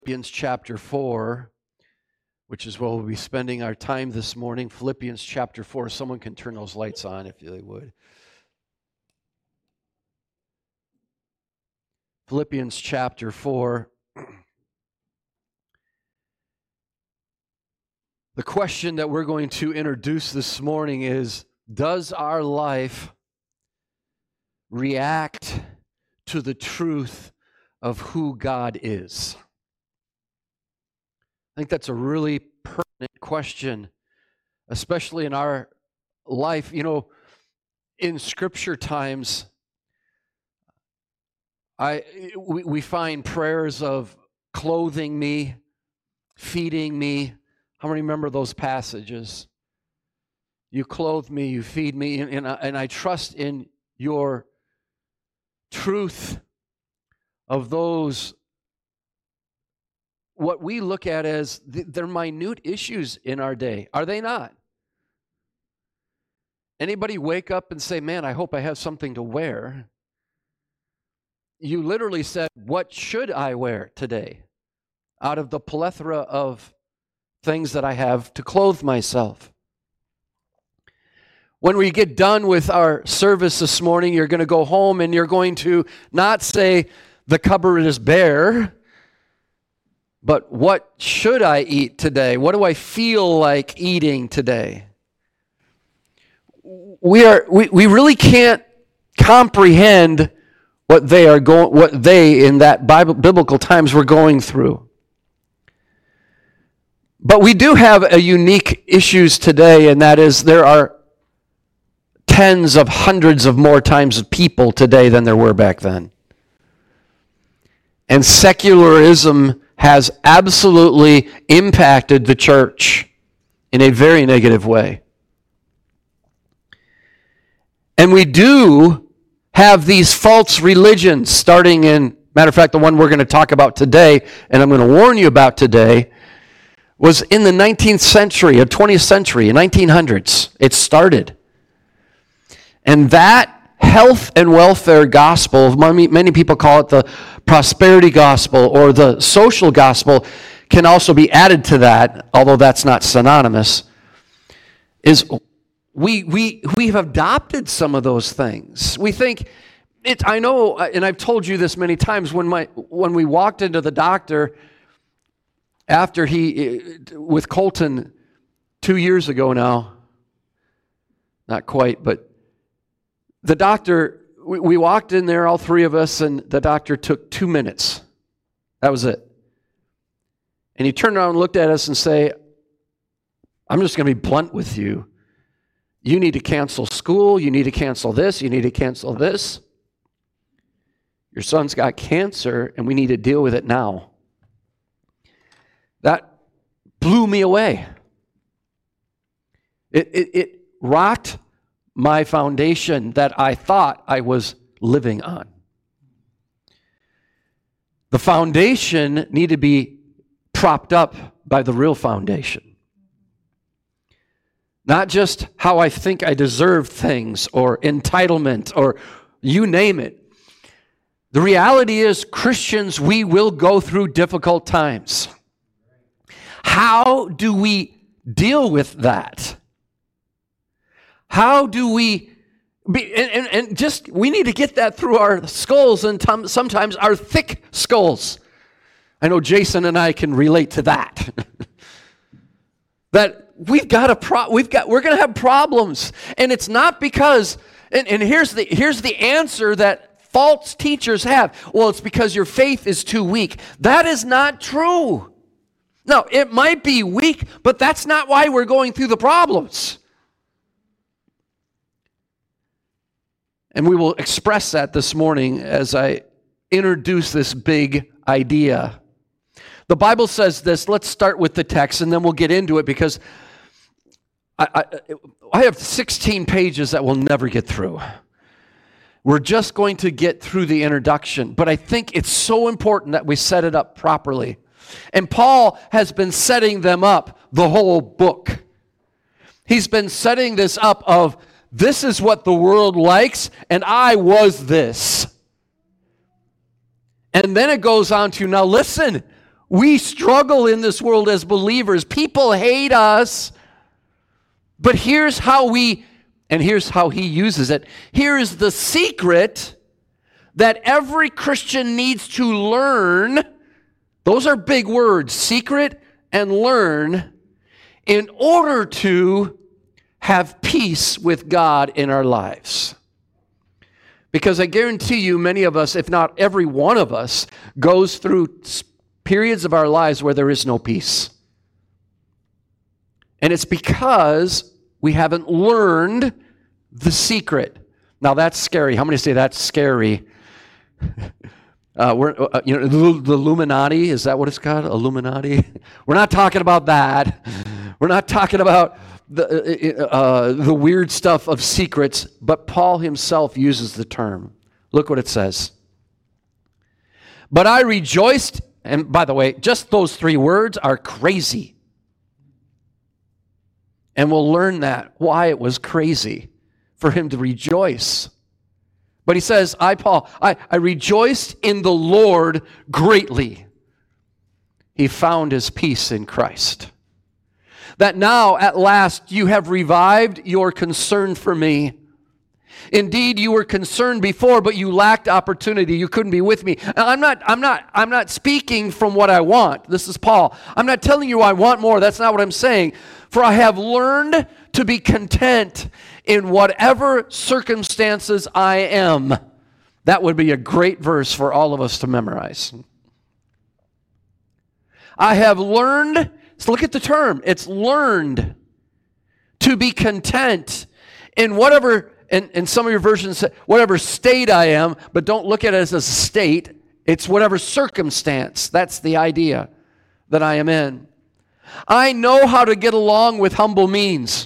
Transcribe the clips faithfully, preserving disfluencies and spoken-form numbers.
Philippians chapter four, which is where we'll be spending our time this morning. Philippians chapter four. Someone can turn those lights on if they would. Philippians chapter four. The question that we're going to introduce this morning is, does our life react to the truth of who God is? I think that's a really pertinent question, especially in our life. You know, in Scripture times, I we, we find prayers of clothing me, feeding me. How many remember those passages? You clothe me, you feed me, and, and, I, and I trust in your truth of those, what we look at as the, they're minute issues in our day. Are they not? Anybody wake up and say, man, I hope I have something to wear? You literally said, what should I wear today? Out of the plethora of things that I have to clothe myself. When we get done with our service this morning, you're going to go home and you're going to not say, the cupboard is bare, but what should I eat today? What do I feel like eating today? We are we, we really can't comprehend what they are going what they in that Bible, biblical times were going through. But we do have a unique issues today, and that is there are tens of hundreds of more times of people today than there were back then. And secularism has absolutely impacted the church in a very negative way. And we do have these false religions starting in, matter of fact, the one we're going to talk about today, and I'm going to warn you about today, was in the nineteenth century, or twentieth century, nineteen hundreds. It started. And that health and welfare gospel, many, many people call it the prosperity gospel or the social gospel, can also be added to that, although that's not synonymous, is we we we have adopted some of those things. We think, it. I know, and I've told you this many times, when my when we walked into the doctor after he, with Colton two years ago now, not quite, but the doctor, we, we walked in there, all three of us, and the doctor took two minutes. That was it. And he turned around and looked at us and say, I'm just going to be blunt with you. You need to cancel school. You need to cancel this. You need to cancel this. Your son's got cancer, and we need to deal with it now. That blew me away. It, it, it rocked my foundation that I thought I was living on. The foundation needed to be propped up by the real foundation. Not just how I think I deserve things or entitlement or you name it. The reality is, Christians, we will go through difficult times. How do we deal with that? How do we be, and, and, and just, we need to get that through our skulls and t- sometimes our thick skulls. I know Jason and I can relate to that. That we've got a pro, we've got, we're going to have problems. And it's not because, and, and here's the, here's the answer that false teachers have. Well, it's because your faith is too weak. That is not true. No, it might be weak, but that's not why we're going through the problems. And we will express that this morning as I introduce this big idea. The Bible says this. Let's start with the text, and then we'll get into it, because I, I, I have sixteen pages that we'll never get through. We're just going to get through the introduction, but I think it's so important that we set it up properly. And Paul has been setting them up the whole book. He's been setting this up of, this is what the world likes, and I was this. And then it goes on to, now listen, We struggle in this world as believers. People hate us. But here's how we, and here's how he uses it. Here is the secret that every Christian needs to learn. Those are big words, secret and learn, in order to have peace with God in our lives. Because I guarantee you, many of us, if not every one of us, goes through periods of our lives where there is no peace. And it's because we haven't learned the secret. Now that's scary. How many say that's scary? Uh, we're, uh, you know, the, the Illuminati, is that what it's called? Illuminati? We're not talking about that. We're not talking about the, uh, the weird stuff of secrets, but Paul himself uses the term. Look what it says. But I rejoiced, and by the way, just those three words are crazy. And we'll learn that, why it was crazy for him to rejoice. But he says, I, Paul, I, I rejoiced in the Lord greatly. He found his peace in Christ. That now, at last, you have revived your concern for me. Indeed, you were concerned before, but you lacked opportunity. You couldn't be with me. Now, I'm not, I'm not, I'm not speaking from what I want. This is Paul. I'm not telling you I want more. That's not what I'm saying. For I have learned to be content in whatever circumstances I am. That would be a great verse for all of us to memorize. I have learned, so look at the term, it's learned to be content in whatever, and, and some of your versions say, whatever state I am, but don't look at it as a state. It's whatever circumstance. That's the idea that I am in. I know how to get along with humble means.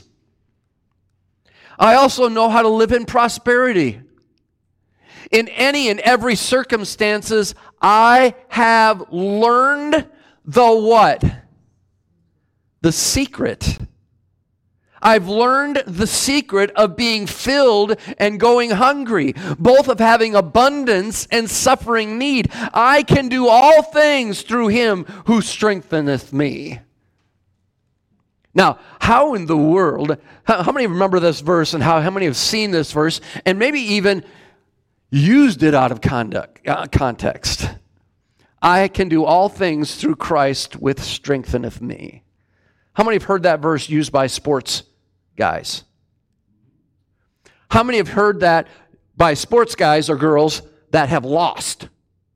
I also know how to live in prosperity. In any and every circumstances, I have learned the what? The secret. I've learned the secret of being filled and going hungry, both of having abundance and suffering need. I can do all things through him who strengtheneth me. Now, how in the world, how, how many remember this verse and how, how many have seen this verse and maybe even used it out of conduct, uh, context? I can do all things through Christ which strengtheneth me. How many have heard that verse used by sports guys? How many have heard that by sports guys or girls that have lost?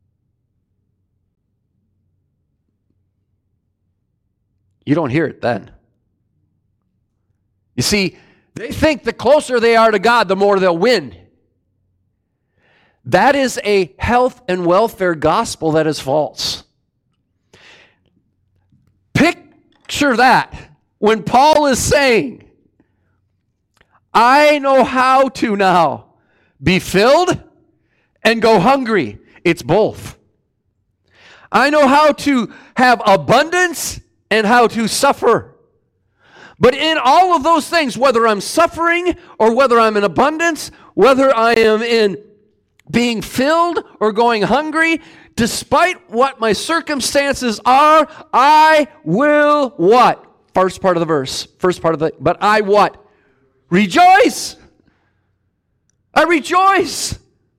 You don't hear it then. You see, they think the closer they are to God, the more they'll win. That is a health and welfare gospel that is false. Picture that when Paul is saying, I know how to now be filled and go hungry. It's both. I know how to have abundance and how to suffer. But in all of those things, whether I'm suffering or whether I'm in abundance, whether I am in being filled or going hungry, despite what my circumstances are, I will what? First part of the verse. First part of the, but I what? Rejoice. I rejoice.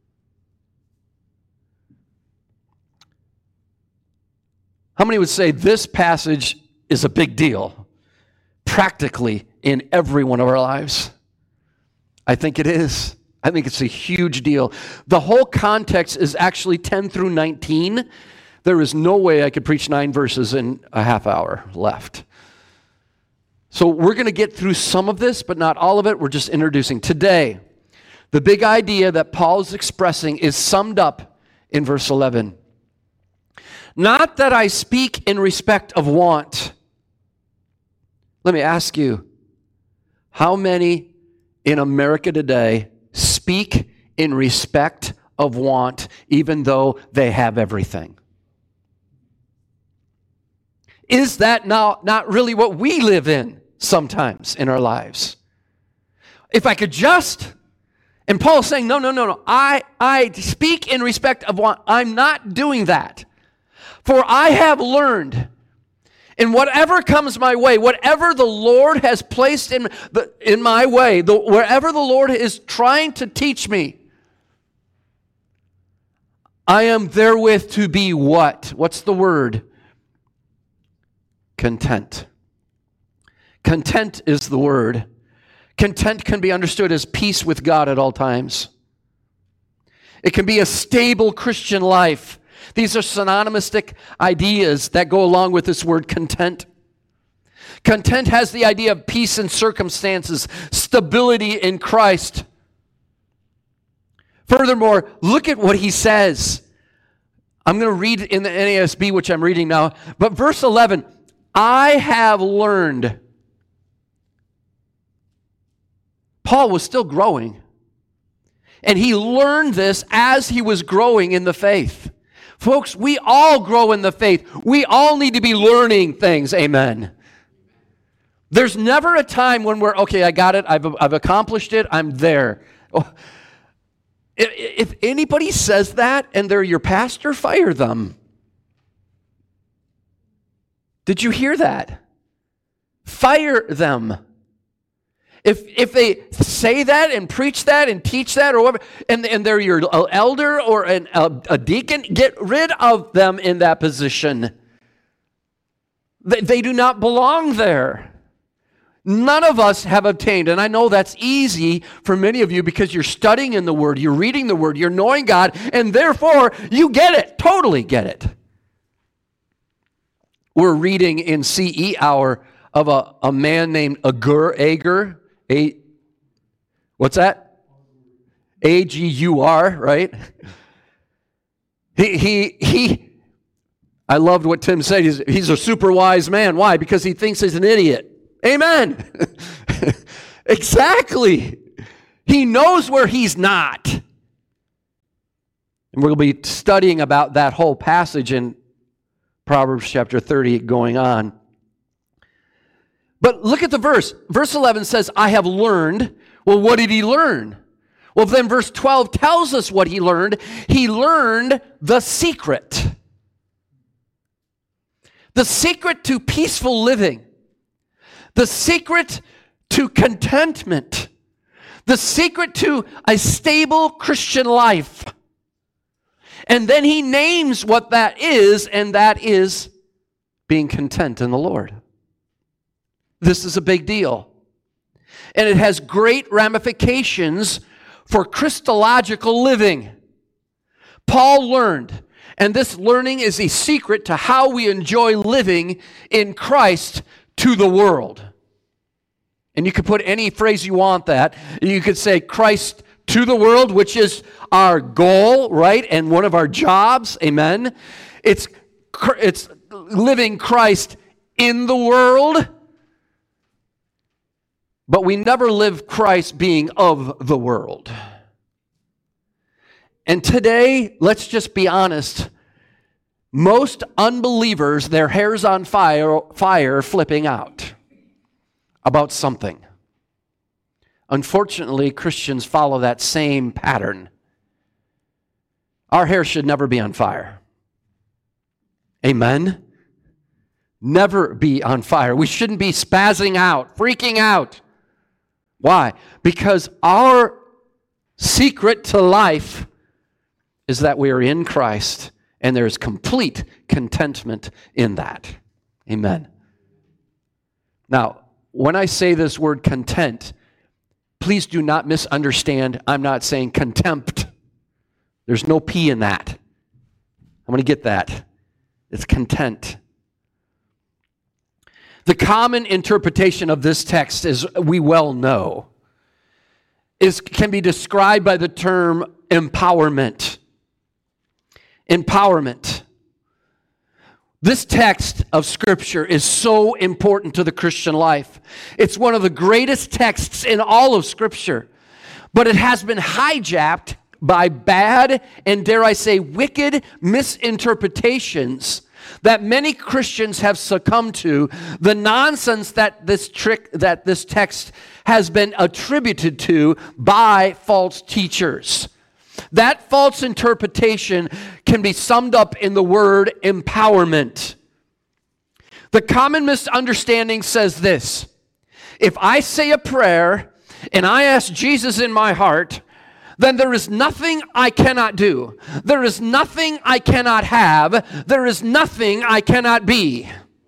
How many would say this passage is a big deal? Practically in every one of our lives. I think it is. I think it's a huge deal. The whole context is actually ten through nineteen. There is no way I could preach nine verses in a half hour left. So we're going to get through some of this, but not all of it. We're just introducing. Today, the big idea that Paul is expressing is summed up in verse eleven. Not that I speak in respect of want. Let me ask you, how many in America today speak in respect of want, even though they have everything? Is that now not really what we live in sometimes in our lives? If I could just, and Paul's saying, no, no, no, no, I, I speak in respect of want. I'm not doing that. For I have learned, in whatever comes my way, whatever the Lord has placed in, the, in my way, the, wherever the Lord is trying to teach me, I am therewith to be what? What's the word? Content. Content is the word. Content can be understood as peace with God at all times. It can be a stable Christian life. These are synonymistic ideas that go along with this word content. Content has the idea of peace in circumstances, stability in Christ. Furthermore, look at what he says. I'm going to read in the N A S B, which I'm reading now. But verse eleven, I have learned. Paul was still growing. And he learned this as he was growing in the faith. Folks, we all grow in the faith. We all need to be learning things. Amen. There's never a time when we're, okay, I got it. I've, I've accomplished it. I'm there. Oh, if, if anybody says that and they're your pastor, fire them. Did you hear that? Fire them. If if they say that and preach that and teach that or whatever, and, and they're your elder or an, a, a deacon, get rid of them in that position. They, they do not belong there. None of us have obtained, and I know that's easy for many of you because you're studying in the Word, you're reading the Word, you're knowing God, and therefore you get it, totally get it. We're reading in C E Hour of a, a man named Agur, Agur, A, what's that? A G U R, right? He, he, he, I loved what Tim said. He's, he's a super wise man. Why? Because he thinks he's an idiot. Amen. Exactly. He knows where he's not. And we're going to be studying about that whole passage in Proverbs chapter thirty going on. But look at the verse. Verse eleven says, I have learned. Well, what did he learn? Well, then verse twelve tells us what he learned. He learned the secret. The secret to peaceful living. The secret to contentment. The secret to a stable Christian life. And then he names what that is, and that is being content in the Lord. This is a big deal. And it has great ramifications for Christological living. Paul learned, and this learning is a secret to how we enjoy living in Christ to the world. And you could put any phrase you want that. You could say Christ to the world, which is our goal, right? And one of our jobs, amen? It's, it's living Christ in the world. But we never live Christ being of the world. And today, let's just be honest, most unbelievers, their hair's on fire, fire flipping out about something. Unfortunately, Christians follow that same pattern. Our hair should never be on fire. Amen? Never be on fire. We shouldn't be spazzing out, freaking out. Why? Because our secret to life is that we are in Christ, and there is complete contentment in that. Amen. Now, when I say this word content, please do not misunderstand. I'm not saying contempt. There's no P in that. I'm going to get that. It's content. The common interpretation of this text, as we well know, is can be described by the term empowerment. Empowerment. This text of Scripture is so important to the Christian life. It's one of the greatest texts in all of Scripture, but it has been hijacked by bad and, dare I say, wicked misinterpretations that many Christians have succumbed to. The nonsense that this trick, that this text has been attributed to by false teachers. That false interpretation can be summed up in the word empowerment. The common misunderstanding says this: if I say a prayer and I ask Jesus in my heart, then there is nothing I cannot do. There is nothing I cannot have. There is nothing I cannot be.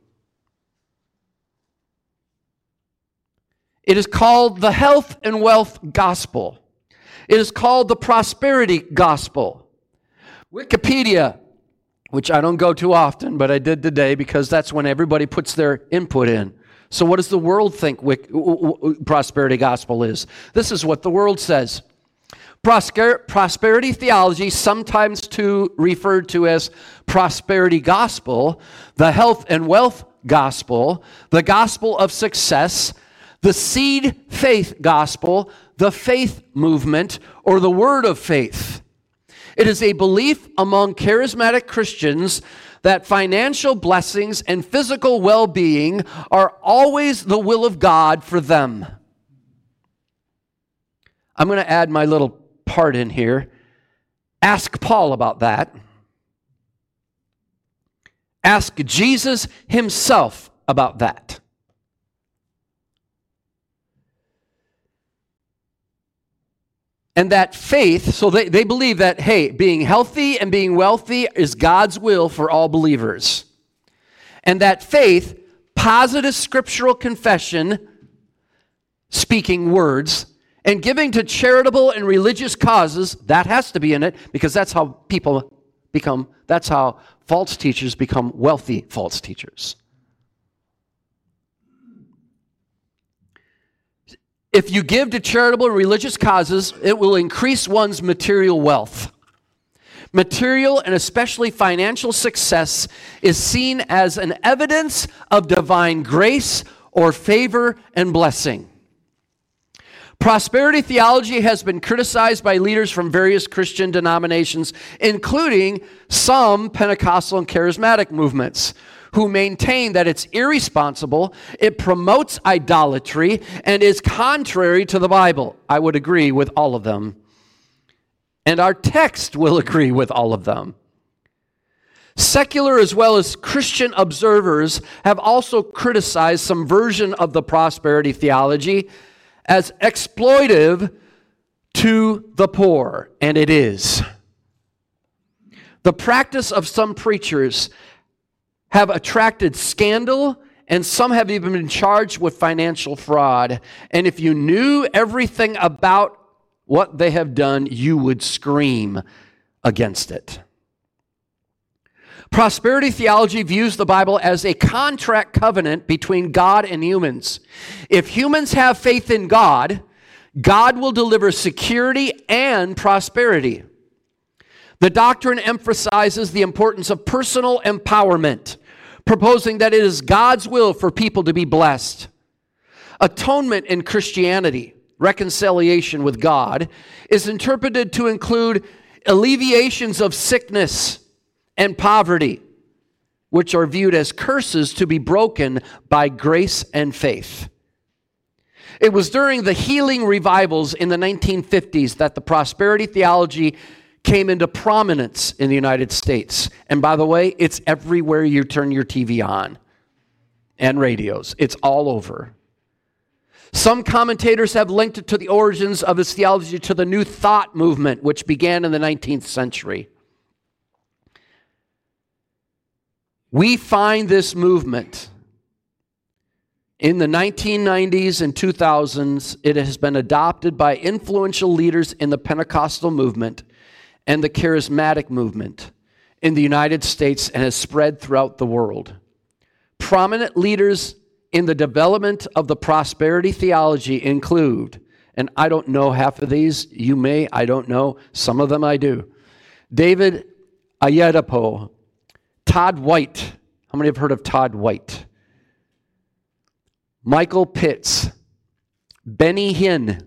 It is called the health and wealth gospel. It is called the prosperity gospel. Wikipedia, which I don't go to often, but I did today because that's when everybody puts their input in. So what does the world think prosperity gospel is? This is what the world says. Prosper- prosperity theology, sometimes too referred to as prosperity gospel, the health and wealth gospel, the gospel of success, the seed faith gospel, the faith movement, or the word of faith. It is a belief among charismatic Christians that financial blessings and physical well-being are always the will of God for them. I'm going to add my little part in here. Ask Paul about that. Ask Jesus himself about that. And that faith, so they, they believe that, hey, being healthy and being wealthy is God's will for all believers. And that faith, positive scriptural confession, speaking words, and giving to charitable and religious causes, that has to be in it, because that's how people become, that's how false teachers become wealthy false teachers. If you give to charitable and religious causes, it will increase one's material wealth. Material and especially financial success is seen as an evidence of divine grace or favor and blessing. Prosperity theology has been criticized by leaders from various Christian denominations, including some Pentecostal and charismatic movements, who maintain that it's irresponsible, it promotes idolatry, and is contrary to the Bible. I would agree with all of them. And our text will agree with all of them. Secular as well as Christian observers have also criticized some version of the prosperity theology as exploitive to the poor, and it is. The practice of some preachers have attracted scandal, and some have even been charged with financial fraud. And if you knew everything about what they have done, you would scream against it. Prosperity theology views the Bible as a contract covenant between God and humans. If humans have faith in God, God will deliver security and prosperity. The doctrine emphasizes the importance of personal empowerment, proposing that it is God's will for people to be blessed. Atonement in Christianity, reconciliation with God, is interpreted to include alleviations of sickness and poverty, which are viewed as curses to be broken by grace and faith. It was during the healing revivals in the nineteen fifties that the prosperity theology came into prominence in the United States. And by the way, it's everywhere you turn your T V on and radios. It's all over. Some commentators have linked it to the origins of this theology to the New Thought movement, which began in the nineteenth century. We find this movement in the nineteen nineties and two thousands. It has been adopted by influential leaders in the Pentecostal movement and the charismatic movement in the United States, and has spread throughout the world. Prominent leaders in the development of the prosperity theology include, and I don't know half of these, you may, I don't know, some of them I do, David Oyedepo, Todd White. How many have heard of Todd White? Michael Pitts, Benny Hinn.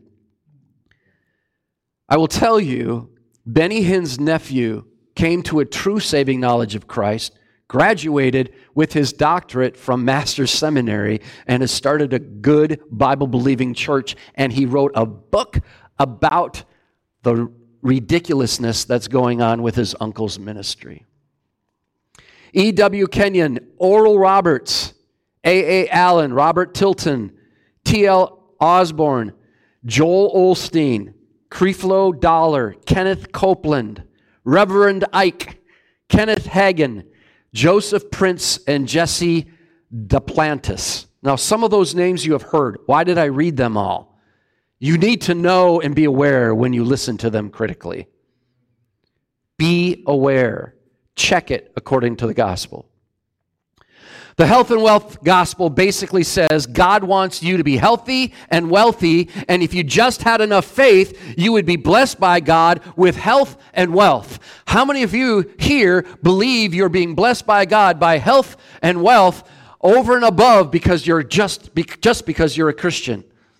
I will tell you, Benny Hinn's nephew came to a true saving knowledge of Christ, graduated with his doctorate from Master's Seminary, and has started a good Bible-believing church, and he wrote a book about the ridiculousness that's going on with his uncle's ministry. E W. Kenyon, Oral Roberts, A A. Allen, Robert Tilton, T L. Osborne, Joel Osteen, Creflo Dollar, Kenneth Copeland, Reverend Ike, Kenneth Hagin, Joseph Prince, and Jesse Duplantis. Now, some of those names you have heard. Why did I read them all? You need to know and be aware when you listen to them critically. Be aware. Check it according to the gospel. The health and wealth gospel basically says God wants you to be healthy and wealthy, and if you just had enough faith, you would be blessed by God with health and wealth. How many of you here believe you're being blessed by God by health and wealth over and above because you're just, just because you're a Christian?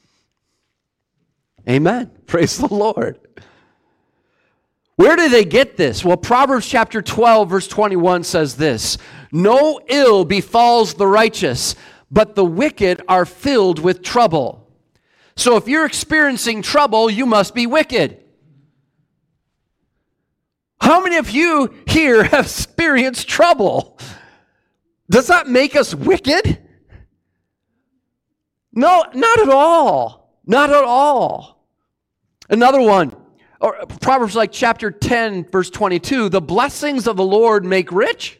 Amen. Praise the Lord. Where did they get this? Well, Proverbs chapter twelve, verse twenty-one says this: "No ill befalls the righteous, but the wicked are filled with trouble." So if you're experiencing trouble, you must be wicked. How many of you here have experienced trouble? Does that make us wicked? No, not at all. Not at all. Another one. Or Proverbs like chapter ten, verse twenty-two, "The blessings of the Lord make rich.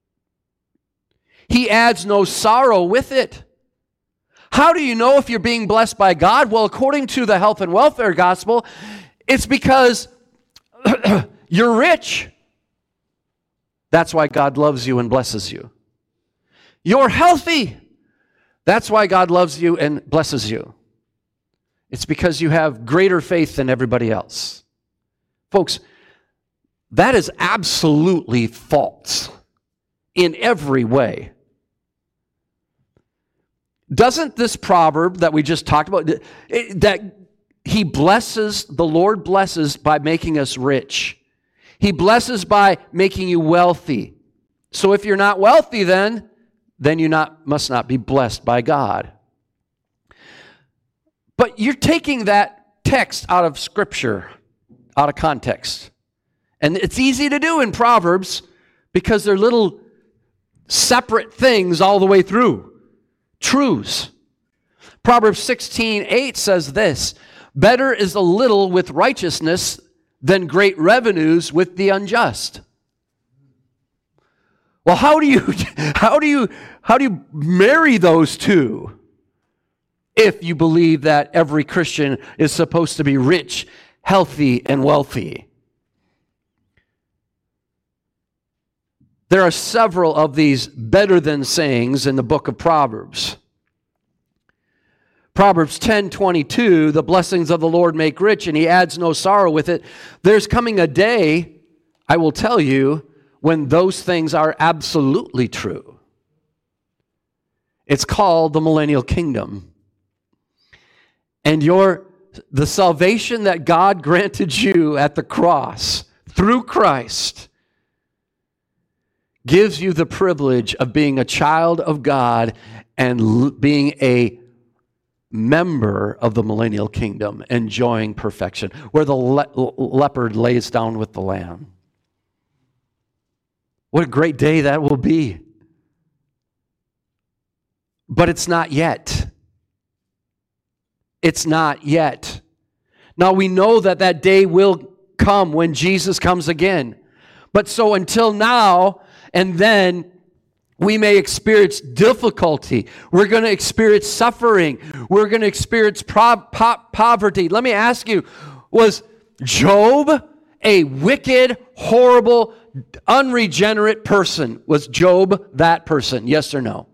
He adds no sorrow with it." How do you know if you're being blessed by God? Well, according to the health and welfare gospel, it's because you're rich. That's why God loves you and blesses you. You're healthy. That's why God loves you and blesses you. It's because you have greater faith than everybody else. Folks, that is absolutely false in every way. Doesn't this proverb that we just talked about, that he blesses, the Lord blesses by making us rich. He blesses by making you wealthy. So if you're not wealthy then, then you not must not be blessed by God. But you're taking that text out of Scripture, out of context. And it's easy to do in Proverbs because they're little separate things all the way through. Truths. Proverbs sixteen eight says this: "Better is a little with righteousness than great revenues with the unjust." Well, how do you how do you how do you marry those two? If you believe that every Christian is supposed to be rich, healthy, and wealthy. There are several of these better than sayings in the book of Proverbs. Proverbs ten twenty-two, "The blessings of the Lord make rich, and he adds no sorrow with it." There's coming a day, I will tell you, when those things are absolutely true. It's called the millennial kingdom. And your the salvation that God granted you at the cross through Christ gives you the privilege of being a child of God and l- being a member of the millennial kingdom, enjoying perfection, where the le- leopard lays down with the lamb. What a great day that will be. But it's not yet. It's not yet. Now we know that that day will come when Jesus comes again. But so until now, and then we may experience difficulty. We're going to experience suffering. We're going to experience pro- po- poverty. Let me ask you, was Job a wicked, horrible, unregenerate person? Was Job that person? Yes or no?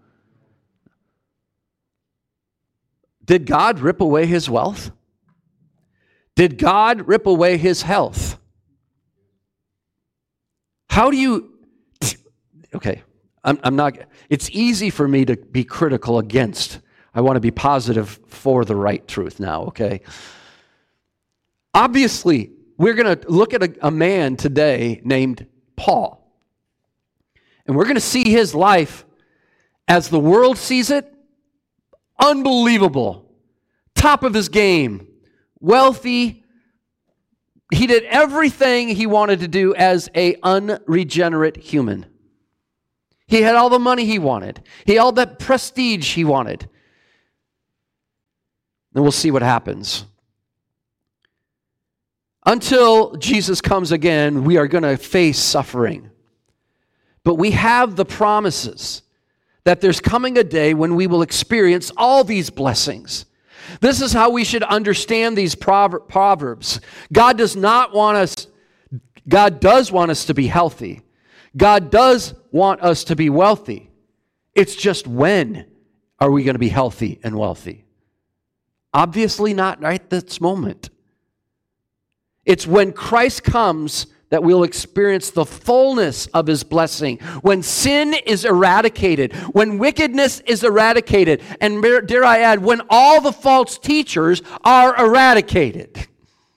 Did God rip away his wealth? Did God rip away his health? How do you... Okay, I'm, I'm not... It's easy for me to be critical against. I want to be positive for the right truth now, okay? Obviously, we're going to look at a, a man today named Paul. And we're going to see his life as the world sees it. Unbelievable. Top of his game. Wealthy. He did everything he wanted to do as an unregenerate human. He had all the money he wanted. He had all that prestige he wanted. And we'll see what happens. Until Jesus comes again, we are going to face suffering. But we have the promises that there's coming a day when we will experience all these blessings. This is how we should understand these proverbs. God does not want us, God does want us to be healthy. God does want us to be wealthy. It's just when are we going to be healthy and wealthy? Obviously not right at this moment. It's when Christ comes that we'll experience the fullness of His blessing. When sin is eradicated, when wickedness is eradicated, and dare I add, when all the false teachers are eradicated.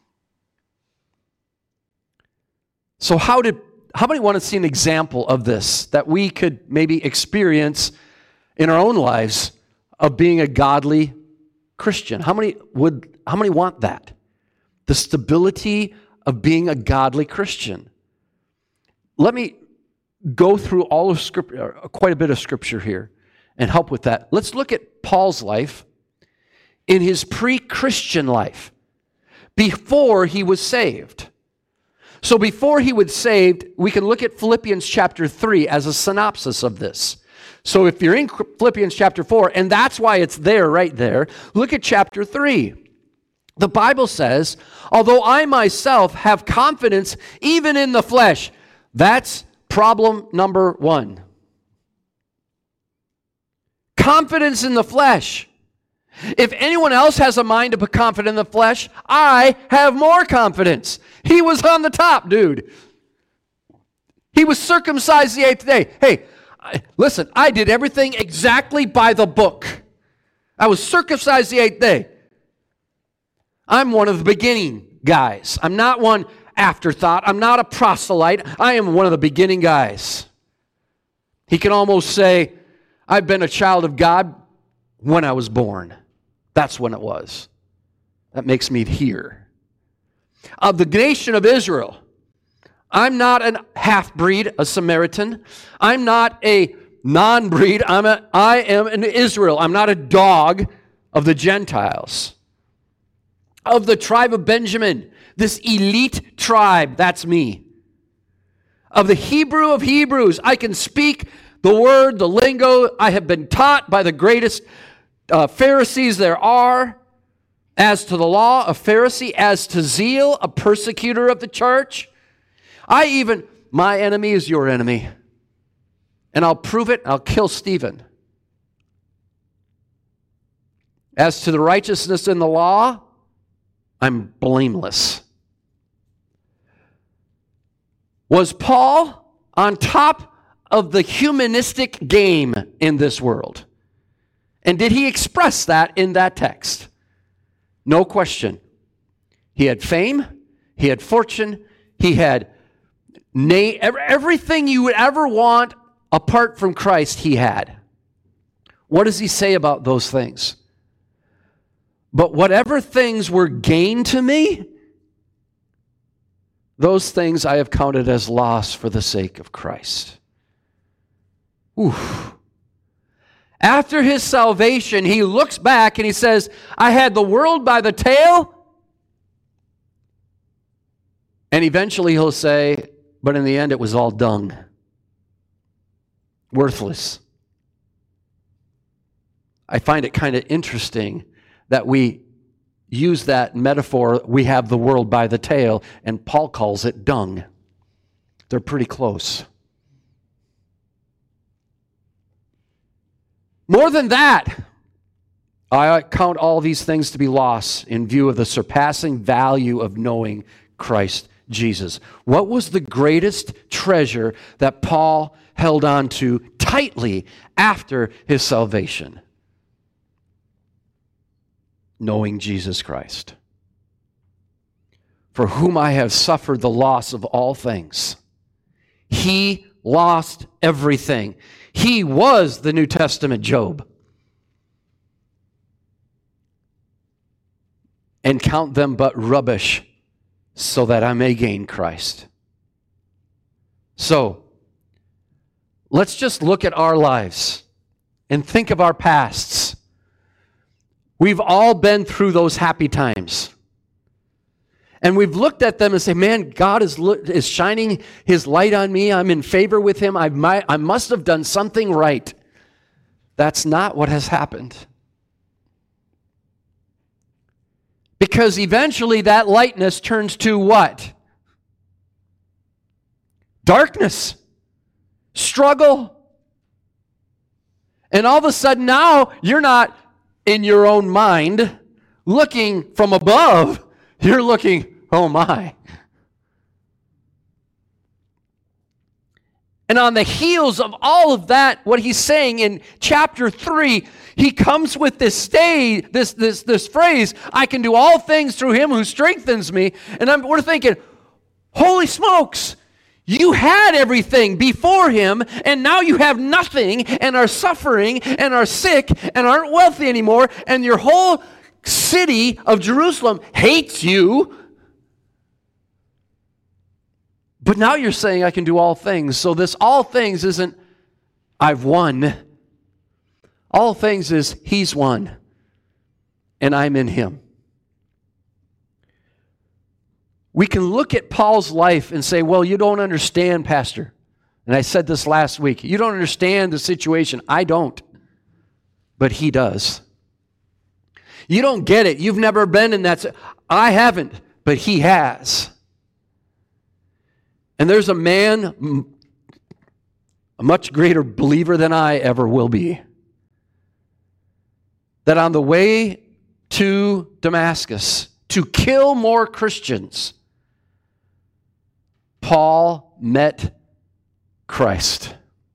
So how did, how many want to see an example of this that we could maybe experience in our own lives of being a godly Christian? How many would, how many want that? The stability of being a godly Christian. Let me go through all of Scripture, quite a bit of Scripture here, and help with that. Let's look at Paul's life in his pre-Christian life, before he was saved. So before he was saved, we can look at Philippians chapter three as a synopsis of this. So if you're in Philippians chapter four, and that's why it's there, right there, look at chapter three. The Bible says, although I myself have confidence even in the flesh, that's problem number one. Confidence in the flesh. If anyone else has a mind to put confidence in the flesh, I have more confidence. He was on the top, dude. He was circumcised the eighth day. Hey, I, listen, I did everything exactly by the book. I was circumcised the eighth day. I'm one of the beginning guys. I'm not one afterthought. I'm not a proselyte. I am one of the beginning guys. He can almost say, I've been a child of God when I was born. That's when it was. That makes me here. Of the nation of Israel, I'm not a half-breed, a Samaritan. I'm not a non-breed. I'm a, I am an Israel. I'm not a dog of the Gentiles. Of the tribe of Benjamin, this elite tribe, that's me. Of the Hebrew of Hebrews, I can speak the word, the lingo. I have been taught by the greatest uh, Pharisees there are. As to the law, a Pharisee. As to zeal, a persecutor of the church. I even, my enemy is your enemy. And I'll prove it, I'll kill Stephen. As to the righteousness in the law, I'm blameless. Was Paul on top of the humanistic game in this world? And did he express that in that text? No question. He had fame, he had fortune, he had na- everything you would ever want apart from Christ, he had. What does he say about those things? But whatever things were gain to me, those things I have counted as loss for the sake of Christ. Oof. After his salvation, he looks back and he says, I had the world by the tail. And eventually he'll say, but in the end it was all dung. Worthless. I find it kind of interesting that we use that metaphor, we have the world by the tail, and Paul calls it dung. They're pretty close. More than that, I count all these things to be loss in view of the surpassing value of knowing Christ Jesus. What was the greatest treasure that Paul held on to tightly after his salvation? Knowing Jesus Christ, for whom I have suffered the loss of all things. He lost everything. He was the New Testament Job. And count them but rubbish, so that I may gain Christ. So, let's just look at our lives and think of our pasts. We've all been through those happy times. And we've looked at them and say, man, God is, is shining His light on me. I'm in favor with Him. I might, I must have done something right. That's not what has happened. Because eventually that lightness turns to what? Darkness. Struggle. And all of a sudden now you're not in your own mind looking from above. You're looking, oh my. And on the heels of all of that, what he's saying in chapter three, he comes with this stay, this this this phrase, I can do all things through Him who strengthens me. And I'm, we're thinking, holy smokes, you had everything before Him, and now you have nothing, and are suffering, and are sick, and aren't wealthy anymore, and your whole city of Jerusalem hates you. But now you're saying I can do all things. So this all things isn't I've won. All things is He's won, and I'm in Him. We can look at Paul's life and say, well, you don't understand, Pastor. And I said this last week. You don't understand the situation. I don't. But he does. You don't get it. You've never been in that. I haven't, but he has. And there's a man, a much greater believer than I ever will be, that on the way to Damascus to kill more Christians, Paul met Christ.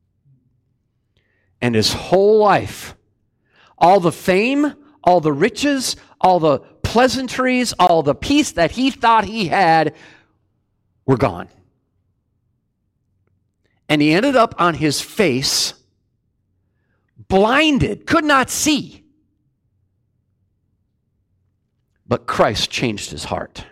And his whole life, all the fame, all the riches, all the pleasantries, all the peace that he thought he had were gone. And he ended up on his face, blinded, could not see. But Christ changed his heart.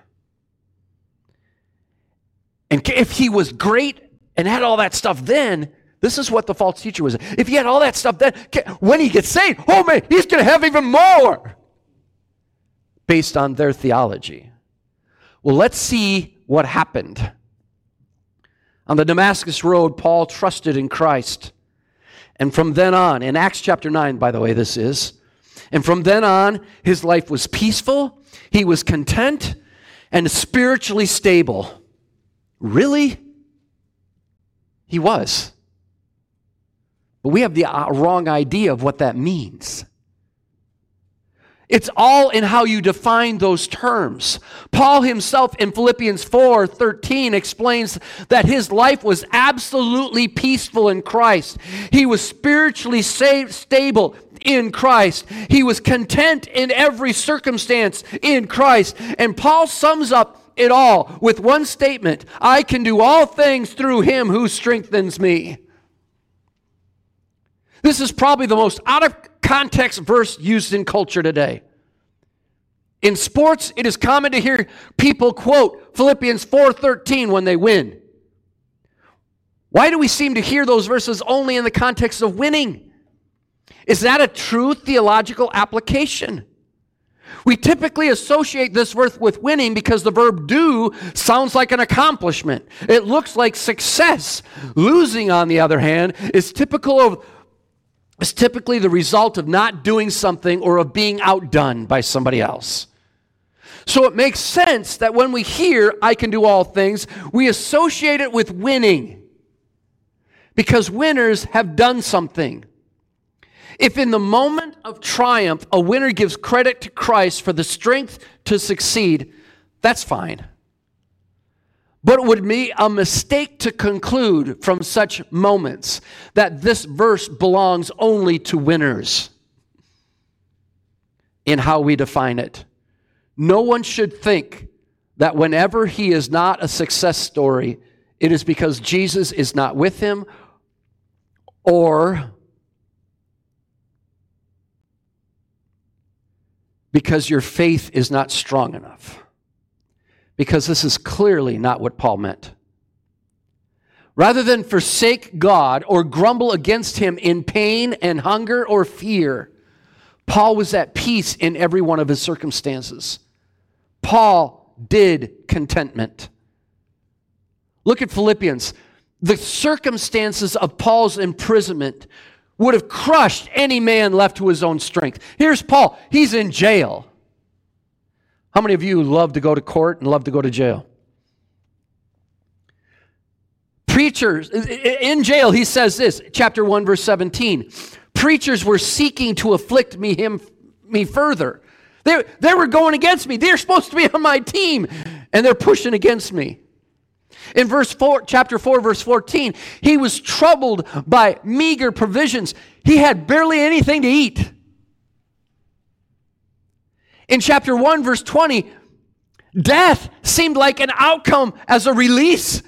And if he was great and had all that stuff then, this is what the false teacher was. If he had all that stuff then, when he gets saved, oh man, he's going to have even more. Based on their theology. Well, let's see what happened. On the Damascus road, Paul trusted in Christ. And from then on, in Acts chapter nine, by the way, this is. And from then on, his life was peaceful, he was content, and spiritually stable. Really? He was. But we have the wrong idea of what that means. It's all in how you define those terms. Paul himself in Philippians four thirteen explains that his life was absolutely peaceful in Christ. He was spiritually saved, stable in Christ. He was content in every circumstance in Christ. And Paul sums up it all with one statement: I can do all things through Him who strengthens me. This is probably the most out of context verse used in culture today. In sports, it is common to hear people quote Philippians four thirteen when they win. Why do we seem to hear those verses only in the context of winning? Is that a true theological application? We typically associate this verse with winning because the verb do sounds like an accomplishment. It looks like success. Losing, on the other hand, is typical of is typically the result of not doing something or of being outdone by somebody else. So it makes sense that when we hear, I can do all things, we associate it with winning. Because winners have done something. If in the moment of triumph, a winner gives credit to Christ for the strength to succeed, that's fine. But it would be a mistake to conclude from such moments that this verse belongs only to winners in how we define it. No one should think that whenever he is not a success story, it is because Jesus is not with him or because your faith is not strong enough. because this is clearly not what Paul meant. Rather than forsake God or grumble against him in pain and hunger or fear, Paul was at peace in every one of his circumstances. Paul did contentment. Look at Philippians. The circumstances of Paul's imprisonment would have crushed any man left to his own strength. Here's Paul. He's in jail. How many of you love to go to court and love to go to jail? Preachers, in jail, he says this, chapter one, verse seventeen. Preachers were seeking to afflict me, him, me further. They, they were going against me. They're supposed to be on my team, and they're pushing against me. In verse four, chapter four, verse fourteen, he was troubled by meager provisions. He had barely anything to eat. In chapter one, verse twenty, death seemed like an outcome as a release.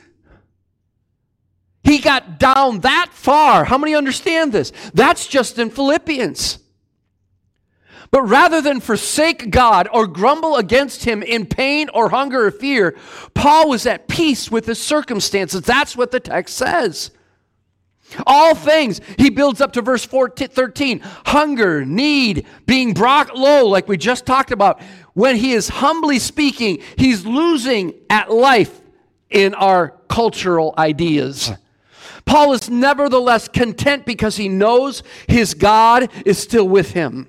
He got down that far. How many understand this? That's just in Philippians. But rather than forsake God or grumble against him in pain or hunger or fear, Paul was at peace with his circumstances. That's what the text says. All things, he builds up to verse thirteen. Hunger, need, being brought low, like we just talked about. When he is humbly speaking, he's losing at life in our cultural ideas. Paul is nevertheless content because he knows his God is still with him.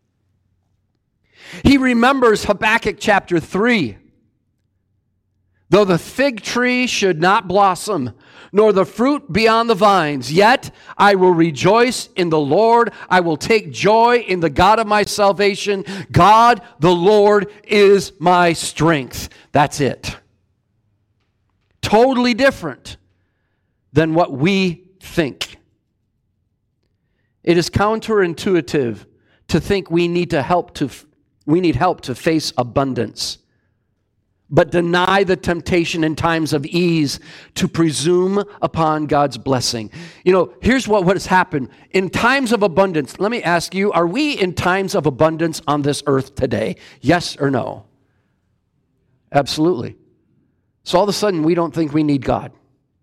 He remembers Habakkuk chapter three. Though the fig tree should not blossom, nor the fruit be on the vines, yet I will rejoice in the Lord. I will take joy in the God of my salvation. God, the Lord, is my strength. That's it. Totally different than what we think. It is counterintuitive to think we need to help to we need help to face abundance, but deny the temptation in times of ease to presume upon God's blessing. You know, here's what, what has happened. In times of abundance, let me ask you, are we in times of abundance on this earth today? Yes or no? Absolutely. So all of a sudden, we don't think we need God.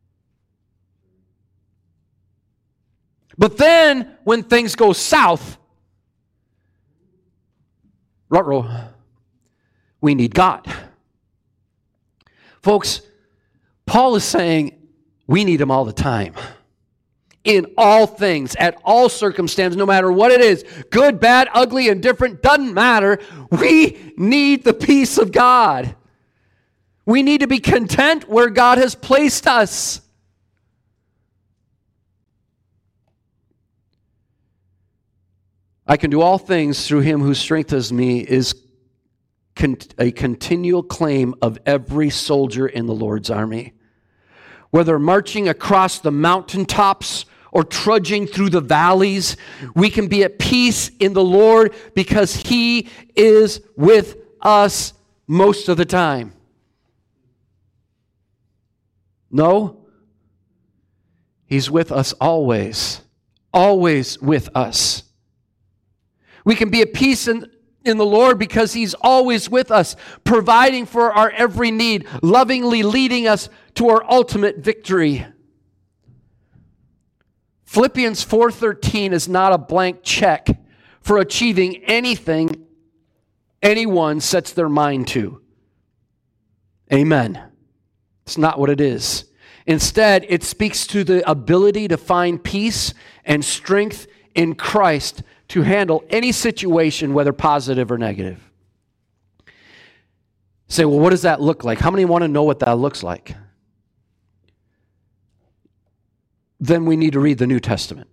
But then, when things go south, ruh-roh, we need God. Folks, Paul is saying we need him all the time. In all things, at all circumstances, no matter what it is, good, bad, ugly, indifferent, doesn't matter. We need the peace of God. We need to be content where God has placed us. I can do all things through him who strengthens me is a continual claim of every soldier in the Lord's army. Whether marching across the mountaintops or trudging through the valleys, we can be at peace in the Lord because he is with us most of the time. No, he's with us always, always with us. We can be at peace in, in the Lord because he's always with us, providing for our every need, lovingly leading us to our ultimate victory. Philippians four thirteen is not a blank check for achieving anything anyone sets their mind to. Amen. It's not what it is. Instead, it speaks to the ability to find peace and strength in Christ to handle any situation, whether positive or negative. Say, well, what does that look like? How many want to know what that looks like? Then we need to read the New Testament.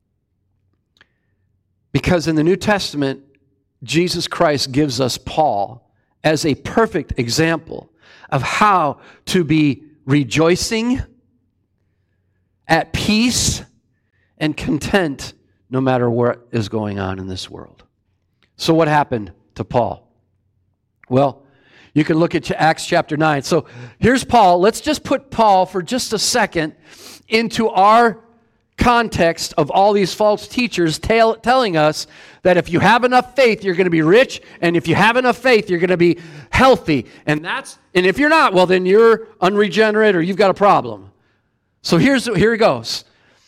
Because in the New Testament, Jesus Christ gives us Paul as a perfect example of how to be rejoicing, at peace, and content no matter what is going on in this world. So what happened to Paul? Well, you can look at Acts chapter nine. So here's Paul. Let's just put Paul for just a second into our context of all these false teachers tell, telling us that if you have enough faith, you're going to be rich, and if you have enough faith, you're going to be healthy. And that's and if you're not, well, then you're unregenerate or you've got a problem. So here's here he goes.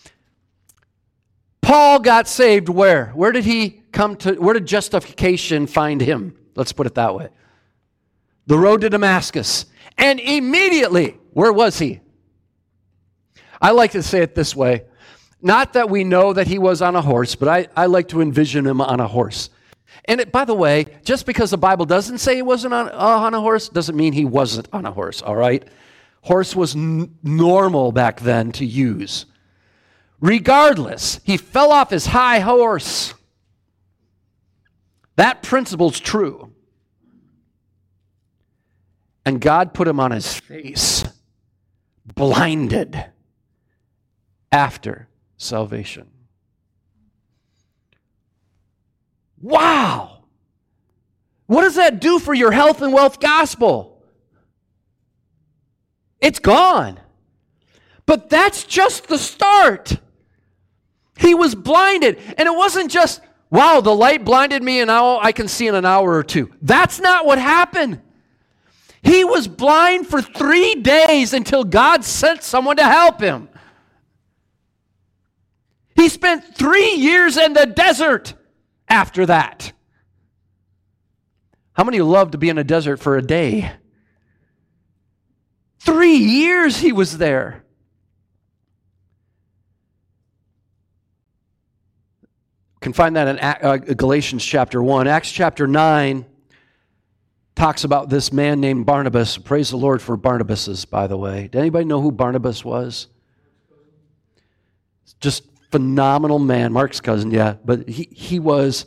Paul got saved where? Where did he come to? Where did justification find him? Let's put it that way. The road to Damascus. And immediately, where was he? I like to say it this way. Not that we know that he was on a horse, but I, I like to envision him on a horse. And it, by the way, just because the Bible doesn't say he wasn't on, uh, on a horse, doesn't mean he wasn't on a horse, all right? Horse was n- normal back then to use. Regardless, he fell off his high horse. That principle's true. And God put him on his face, blinded after salvation. Wow! What does that do for your health and wealth gospel? It's gone. But that's just the start. He was blinded. And it wasn't just, wow, the light blinded me and now I can see in an hour or two. That's not what happened. He was blind for three days until God sent someone to help him. He spent three years in the desert after that. How many love to be in a desert for a day? Three years he was there. You can find that in Galatians chapter one. Acts chapter nine talks about this man named Barnabas. Praise the Lord for Barnabases, by the way. Did anybody know who Barnabas was? Just phenomenal man. Mark's cousin, yeah. But he, he was,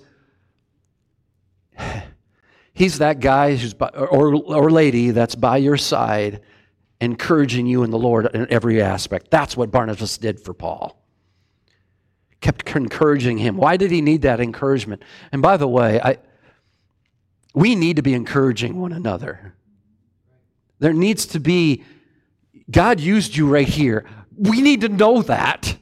he's that guy who's by, or, or lady that's by your side, encouraging you in the Lord in every aspect. That's what Barnabas did for Paul. Kept encouraging him. Why did he need that encouragement? And by the way, I we need to be encouraging one another. There needs to be, God used you right here. We need to know that.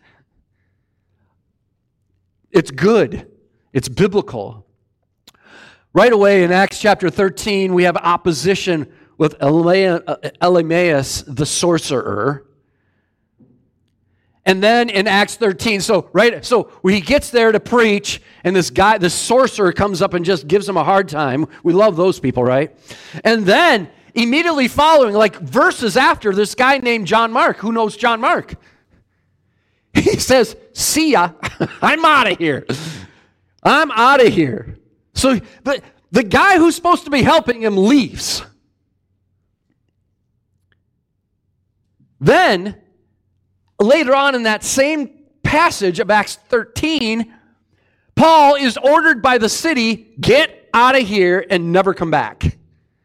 It's good. It's biblical. Right away in Acts chapter thirteen, we have opposition with Elymas, the sorcerer. And then in Acts thirteen, so right, so when he gets there to preach, and this guy, this sorcerer comes up and just gives him a hard time. We love those people, right? And then immediately following, like verses after, this guy named John Mark. Who knows John Mark? He says, see ya, I'm out of here. I'm out of here. So the, the guy who's supposed to be helping him leaves. Then, later on in that same passage of Acts thirteen, Paul is ordered by the city, get out of here and never come back.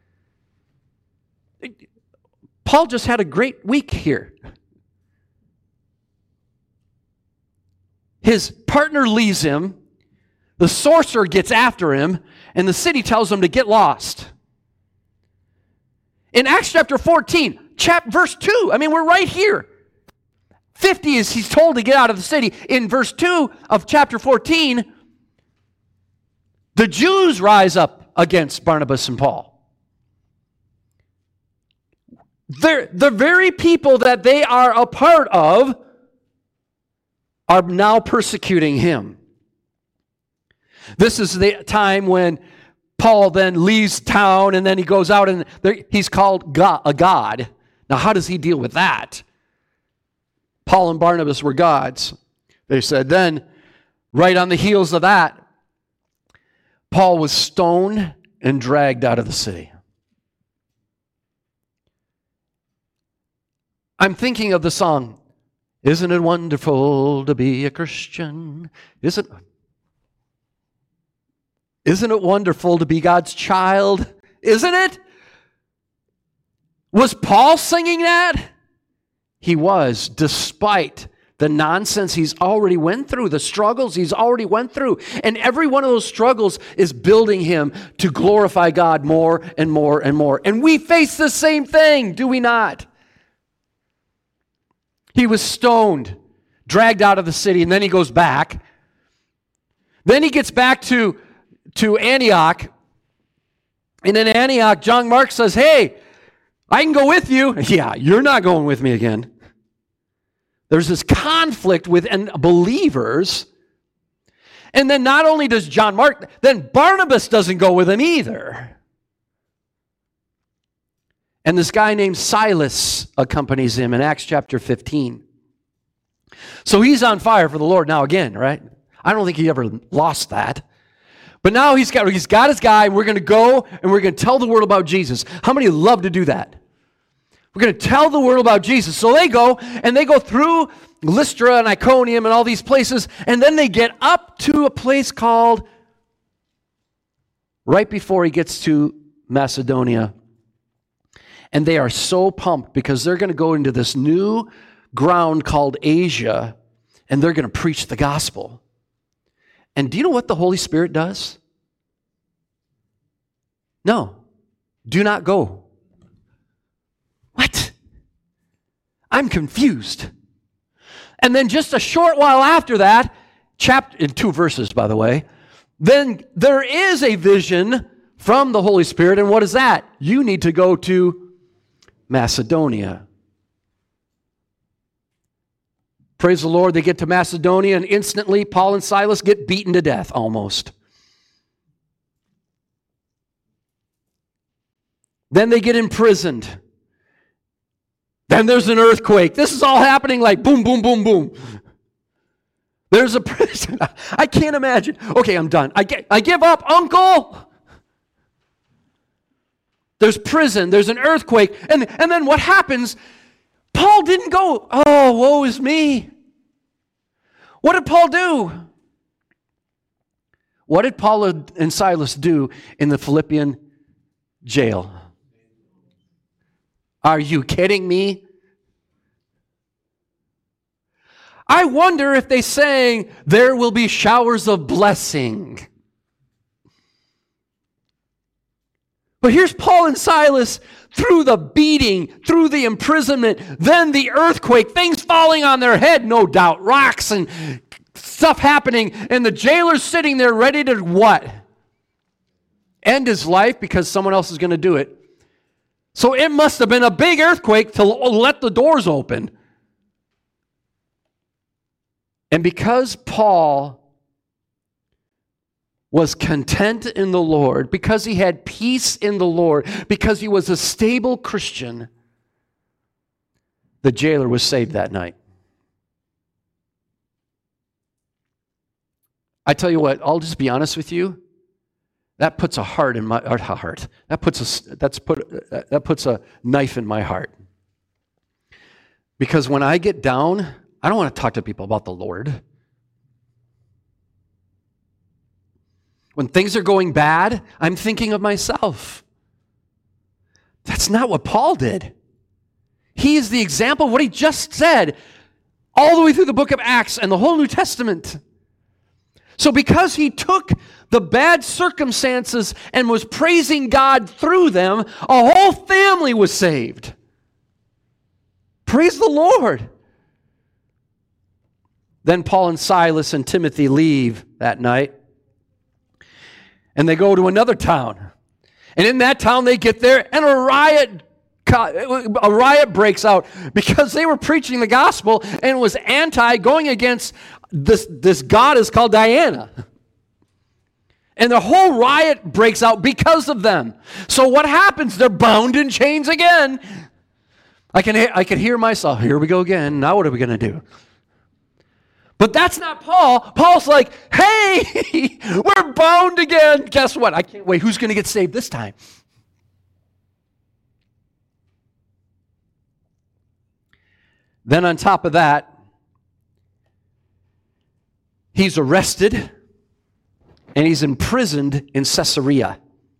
Paul just had a great week here. His partner leaves him, the sorcerer gets after him, and the city tells him to get lost. In Acts chapter fourteen, chap, verse two, I mean, we're right here. fifty is he's told to get out of the city. In verse two of chapter fourteen, the Jews rise up against Barnabas and Paul. They're, the very people that they are a part of are now persecuting him. This is the time when Paul then leaves town and then he goes out and he's called God, a god. Now, how does he deal with that? Paul and Barnabas were gods. They said then, right on the heels of that, Paul was stoned and dragged out of the city. I'm thinking of the song, isn't it wonderful to be a Christian? Isn't, isn't it wonderful to be God's child? Isn't it? Was Paul singing that? He was, despite the nonsense he's already went through, the struggles he's already went through. And every one of those struggles is building him to glorify God more and more and more. And we face the same thing, do we not? He was stoned, dragged out of the city, and then he goes back. Then he gets back to, to Antioch. And in Antioch, John Mark says, hey, I can go with you. Yeah, you're not going with me again. There's this conflict within believers. And then not only does John Mark, then Barnabas doesn't go with him either. And this guy named Silas accompanies him in Acts chapter fifteen. So he's on fire for the Lord now again, right? I don't think he ever lost that. But now he's got, he's got his guy, and we're going to go and we're going to tell the world about Jesus. How many love to do that? We're going to tell the world about Jesus. So they go, and they go through Lystra and Iconium and all these places, and then they get up to a place called, right before he gets to Macedonia. And they are so pumped because they're going to go into this new ground called Asia, and they're going to preach the gospel. And do you know what the Holy Spirit does? No, do not go. What? I'm confused. And then just a short while after that, chapter in two verses, by the way, then there is a vision from the Holy Spirit. And what is that? You need to go to Macedonia. Praise the Lord, they get to Macedonia, and instantly Paul and Silas get beaten to death almost. Then they get imprisoned. Then there's an earthquake. This is all happening like boom, boom, boom, boom. There's a prison. I can't imagine. Okay, I'm done. I, get, I give up, uncle. There's prison. There's an earthquake. And, and then what happens? Paul didn't go, oh, woe is me. What did Paul do? What did Paul and Silas do in the Philippian jail? Are you kidding me? I wonder if they sang, there will be showers of blessing. But here's Paul and Silas through the beating, through the imprisonment, then the earthquake, things falling on their head, no doubt, rocks and stuff happening, and the jailer's sitting there ready to what? End his life because someone else is going to do it. So it must have been a big earthquake to let the doors open. And because Paul was content in the Lord, because he had peace in the Lord, because he was a stable Christian, the jailer was saved that night. I tell you what, I'll just be honest with you. That puts a heart in my or heart. That puts a that's put that puts a knife in my heart. Because when I get down, I don't want to talk to people about the Lord. When things are going bad, I'm thinking of myself. That's not what Paul did. He is the example of what he just said all the way through the book of Acts and the whole New Testament. So because he took the bad circumstances and was praising God through them, a whole family was saved. Praise the Lord. Then Paul and Silas and Timothy leave that night. And they go to another town. And in that town they get there and a riot a riot breaks out because they were preaching the gospel and it was anti going against this, this goddess called Diana. And the whole riot breaks out because of them. So what happens? They're bound in chains again. I can, I can hear myself, here we go again. Now what are we going to do? But that's not Paul. Paul's like, hey, we're bound again. Guess what? I can't wait. Who's going to get saved this time? Then on top of that, he's arrested and he's imprisoned in Caesarea.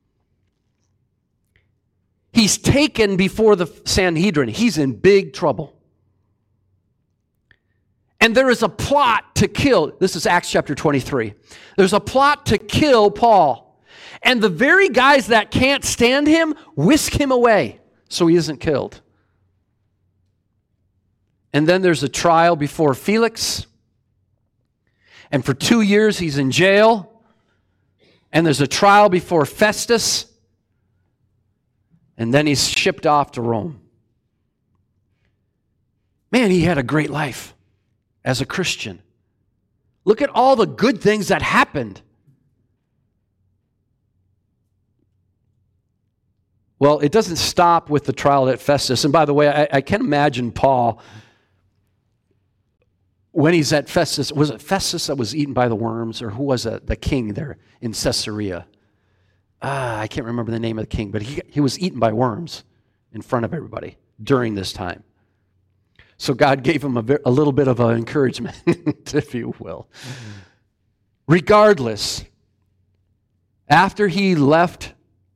He's taken before the Sanhedrin. He's in big trouble. And there is a plot to kill. This is Acts chapter twenty-three. There's a plot to kill Paul. And the very guys that can't stand him whisk him away so he isn't killed. And then there's a trial before Felix. And for two years he's in jail. And there's a trial before Festus. And then he's shipped off to Rome. Man, he had a great life as a Christian. Look at all the good things that happened. Well, it doesn't stop with the trial at Festus. And by the way, I, I can imagine Paul, when he's at Festus, was it Festus that was eaten by the worms? Or who was it? The king there in Caesarea. Ah, I can't remember the name of the king, but he, he was eaten by worms in front of everybody during this time. So God gave him a, a little bit of an encouragement, if you will. Regardless, after he left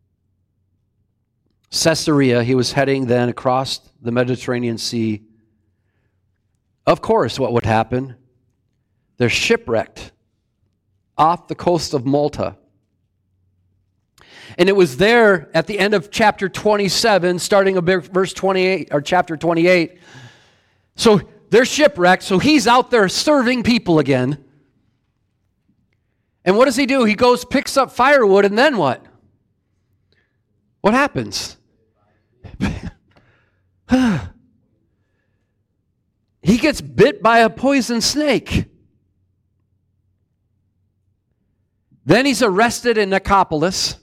Caesarea, he was heading then across the Mediterranean Sea. Of course, what would happen? They're shipwrecked off the coast of Malta. And it was there at the end of chapter twenty-seven, starting at verse twenty-eight, or chapter twenty-eight. So they're shipwrecked, so he's out there serving people again. And what does he do? He goes, picks up firewood, and then what? What happens? He gets bit by a poison snake. Then he's arrested in Nicopolis.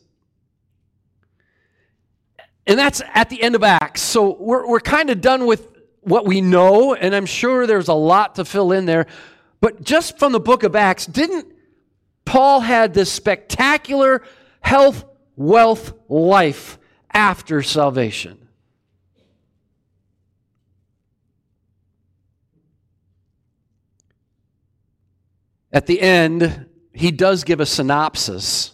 And that's at the end of Acts. So we're, we're kind of done with what we know, and I'm sure there's a lot to fill in there. But just from the book of Acts, didn't Paul had this spectacular health, wealth, life after salvation? At the end, he does give a synopsis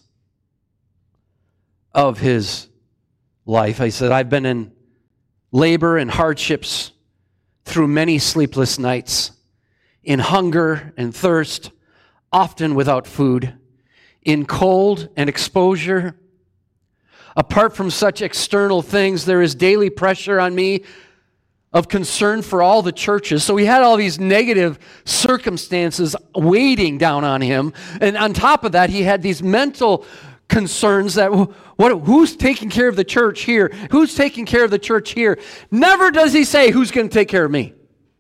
of his life. He said, I've been in labor and hardships through many sleepless nights, in hunger and thirst, often without food, in cold and exposure. Apart from such external things, there is daily pressure on me of concern for all the churches. So he had all these negative circumstances weighting down on him. And on top of that, he had these mental concerns that what, who's taking care of the church here? Who's taking care of the church here? Never does he say, who's going to take care of me?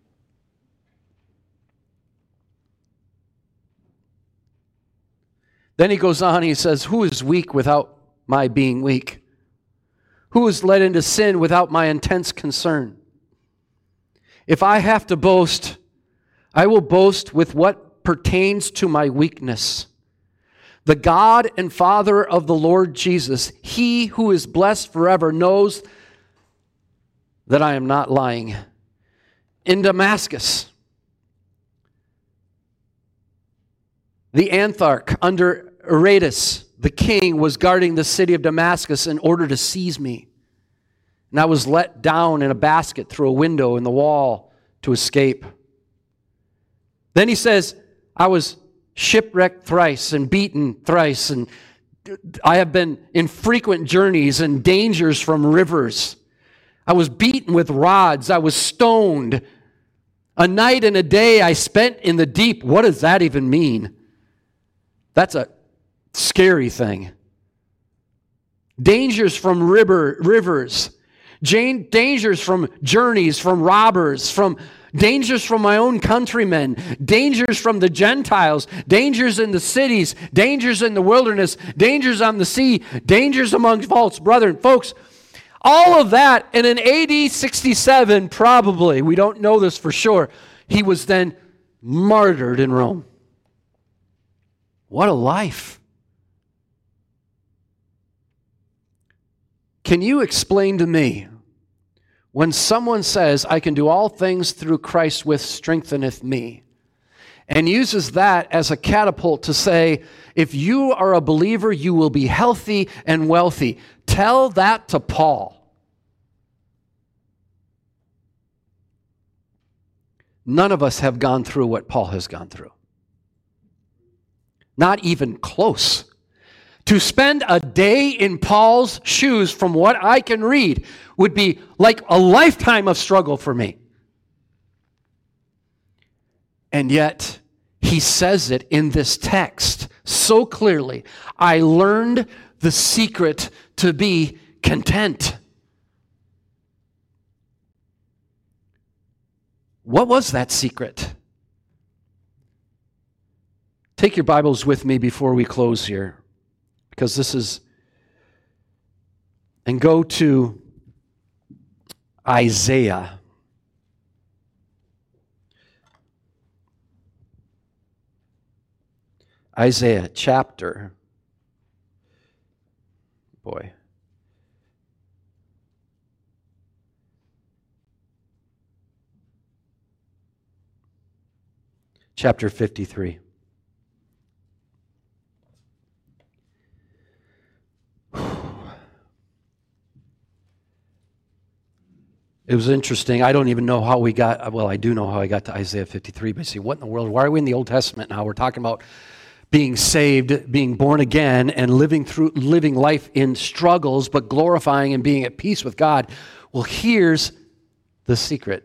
Then he goes on, he says, who is weak without my being weak? Who is led into sin without my intense concern? If I have to boast, I will boast with what pertains to my weakness. The God and Father of the Lord Jesus, He who is blessed forever, knows that I am not lying. In Damascus, the Antharch under Aretas, the king, was guarding the city of Damascus in order to seize me. And I was let down in a basket through a window in the wall to escape. Then he says, I was shipwrecked thrice and beaten thrice, and I have been in frequent journeys and dangers from rivers. I was beaten with rods. I was stoned. A night and a day I spent in the deep. What does that even mean? That's a scary thing. Dangers from river, rivers. Jane, dangers from journeys, from robbers, from dangers from my own countrymen, dangers from the Gentiles, dangers in the cities, dangers in the wilderness, dangers on the sea, dangers among false brethren. Folks, all of that, and in A D sixty-seven, probably, we don't know this for sure, he was then martyred in Rome. What a life. Can you explain to me, when someone says, I can do all things through Christ which strengtheneth me, and uses that as a catapult to say, if you are a believer, you will be healthy and wealthy. Tell that to Paul. None of us have gone through what Paul has gone through. Not even close. To spend a day in Paul's shoes, from what I can read, would be like a lifetime of struggle for me. And yet, he says it in this text so clearly. I learned the secret to be content. What was that secret? Take your Bibles with me before we close here, because this is, and go to Isaiah. Isaiah chapter, boy. Chapter fifty-three. It was interesting. I don't even know how we got, well, I do know how I got to Isaiah fifty-three, but see, what in the world? Why are we in the Old Testament now? We're talking about being saved, being born again, and living through living life in struggles, but glorifying and being at peace with God. Well, here's the secret.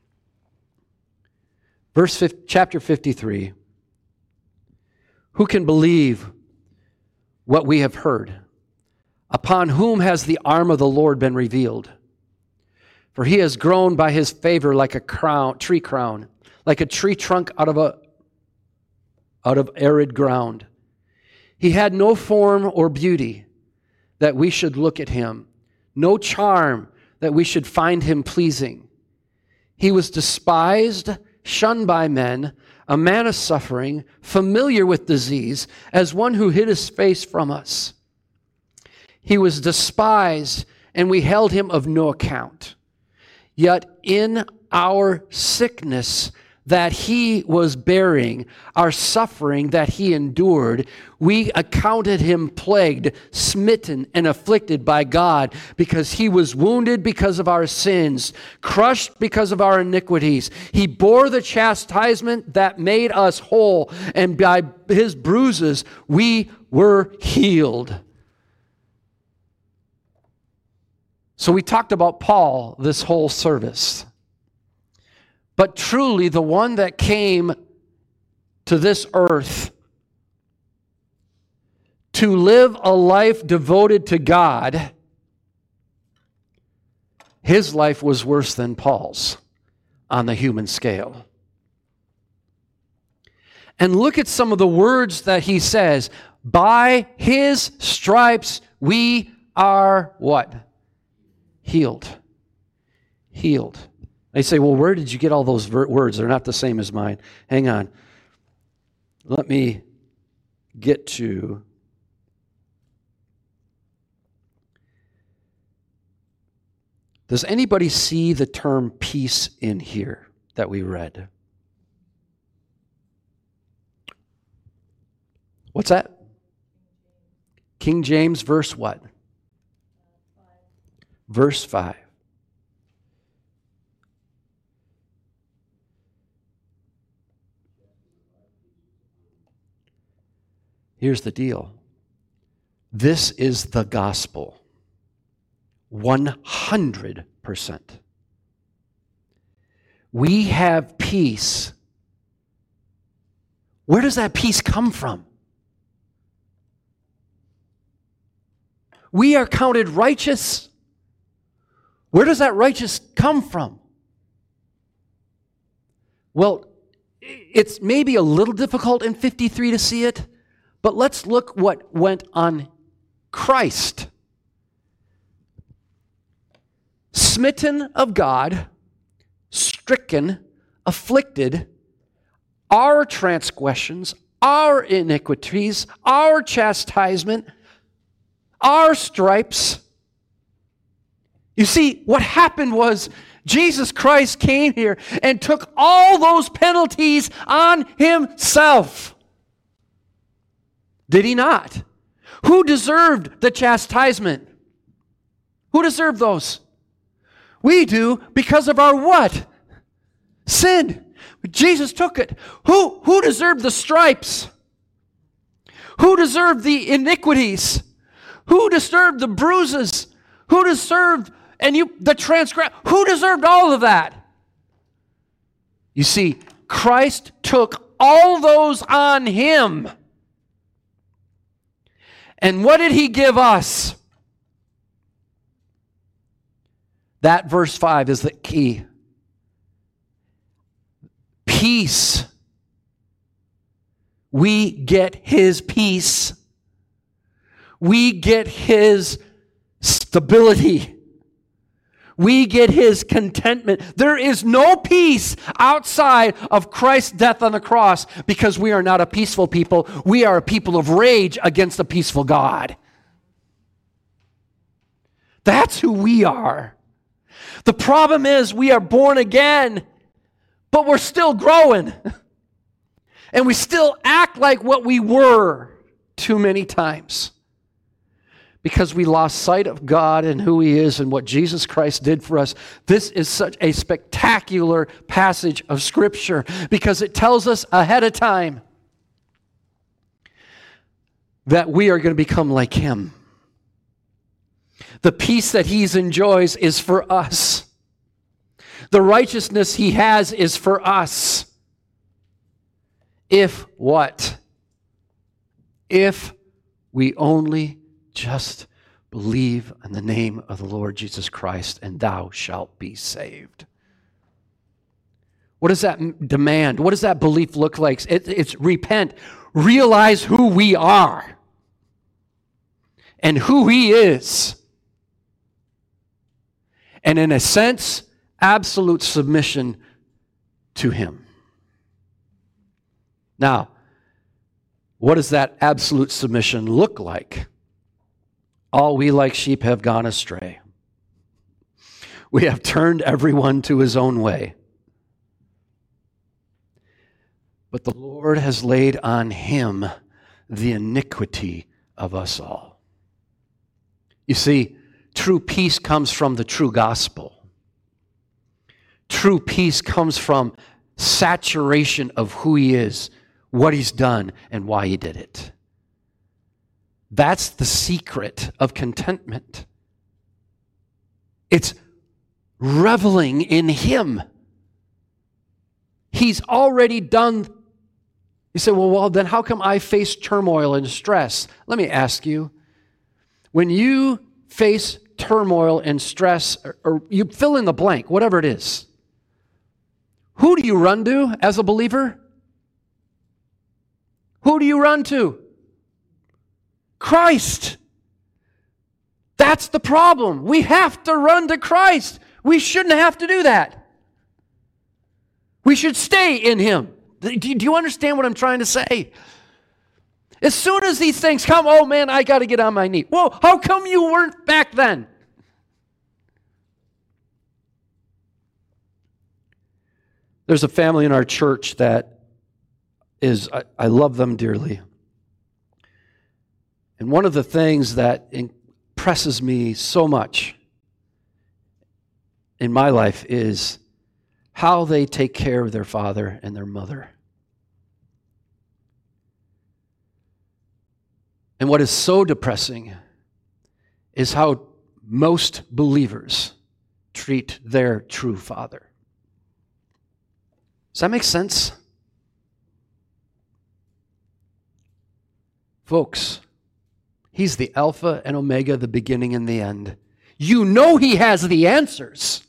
Verse chapter fifty-three. Who can believe what we have heard? Upon whom has the arm of the Lord been revealed? For he has grown by his favor like a crown, tree crown, like a tree trunk out of a out of arid ground. He had no form or beauty that we should look at him, no charm that we should find him pleasing. He was despised, shunned by men, a man of suffering, familiar with disease, as one who hid his face from us. He was despised, and we held him of no account. Yet in our sickness that he was bearing, our suffering that he endured, we accounted him plagued, smitten, and afflicted by God, because he was wounded because of our sins, crushed because of our iniquities. He bore the chastisement that made us whole, and by his bruises we were healed. So we talked about Paul this whole service. But truly, the one that came to this earth to live a life devoted to God, his life was worse than Paul's on the human scale. And look at some of the words that he says. By his stripes we are what? Healed. Healed. They say, well, where did you get all those ver- words? They're not the same as mine. Hang on. Let me get to... Does anybody see the term peace in here that we read? What's that? King James, verse what? Verse five. Here's the deal. This is the gospel. one hundred percent. We have peace. Where does that peace come from? We are counted righteous. Where does that righteous come from? Well, it's maybe a little difficult in fifty-three to see it, but let's look what went on Christ. Smitten of God, stricken, afflicted, our transgressions, our iniquities, our chastisement, our stripes. You see, what happened was Jesus Christ came here and took all those penalties on himself. Did he not? Who deserved the chastisement? Who deserved those? We do because of our what? Sin. Jesus took it. Who, who deserved the stripes? Who deserved the iniquities? Who deserved the bruises? Who deserved and you the transgress? Who deserved all of that? You see, Christ took all those on him. And what did he give us? That verse five is the key. Peace. We get his peace. We get his stability. We get his contentment. There is no peace outside of Christ's death on the cross because we are not a peaceful people. We are a people of rage against a peaceful God. That's who we are. The problem is we are born again, but we're still growing. And we still act like what we were too many times. Because we lost sight of God and who he is and what Jesus Christ did for us. This is such a spectacular passage of Scripture because it tells us ahead of time that we are going to become like him. The peace that he enjoys is for us. The righteousness he has is for us. If what? If we only just believe in the name of the Lord Jesus Christ, and thou shalt be saved. What does that demand? What does that belief look like? It, it's repent. Realize who we are and who he is. And in a sense, absolute submission to him. Now, what does that absolute submission look like? All we like sheep have gone astray. We have turned everyone to his own way. But the Lord has laid on him the iniquity of us all. You see, true peace comes from the true gospel. True peace comes from saturation of who he is, what he's done, and why he did it. That's the secret of contentment. It's reveling in him. He's already done. You say, well, well, then how come I face turmoil and stress? Let me ask you, when you face turmoil and stress, or, or you fill in the blank, whatever it is, who do you run to as a believer? Who do you run to? Christ. That's the problem. We have to run to Christ. We shouldn't have to do that. We should stay in him. Do you understand what I'm trying to say? As soon as these things come, oh man, I got to get on my knee. Whoa, how come you weren't back then? There's a family in our church that is, I, I love them dearly. And one of the things that impresses me so much in my life is how they take care of their father and their mother. And what is so depressing is how most believers treat their true father. Does that make sense? Folks, he's the Alpha and Omega, the beginning and the end. You know he has the answers.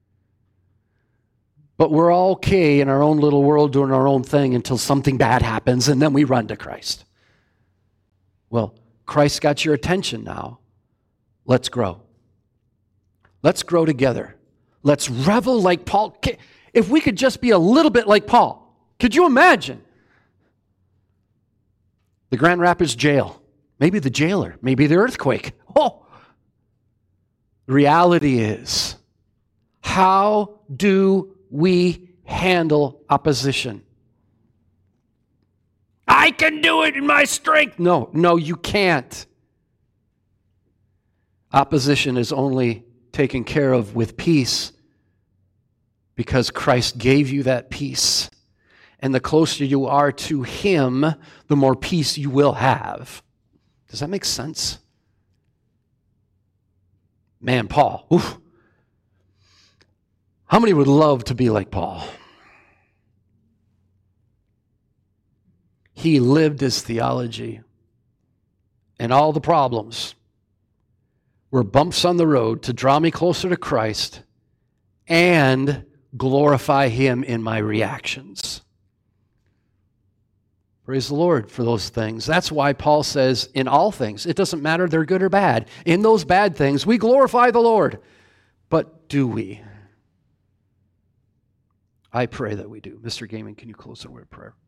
But we're all okay in our own little world doing our own thing until something bad happens and then we run to Christ. Well, Christ got your attention now. Let's grow. Let's grow together. Let's revel like Paul. If we could just be a little bit like Paul, could you imagine? The Grand Rapids jail. Maybe the jailer. Maybe the earthquake. Oh! The reality is, how do we handle opposition? I can do it in my strength. No, no, you can't. Opposition is only taken care of with peace because Christ gave you that peace. And the closer you are to him, the more peace you will have. Does that make sense? Man, Paul. Oof. How many would love to be like Paul? he lived his theology. And all the problems were bumps on the road to draw me closer to Christ and glorify him in my reactions. Praise the Lord for those things. That's why Paul says, in all things, it doesn't matter they're good or bad. In those bad things, we glorify the Lord. But do we? I pray that we do. Mister Gaiman, can you close the word of prayer?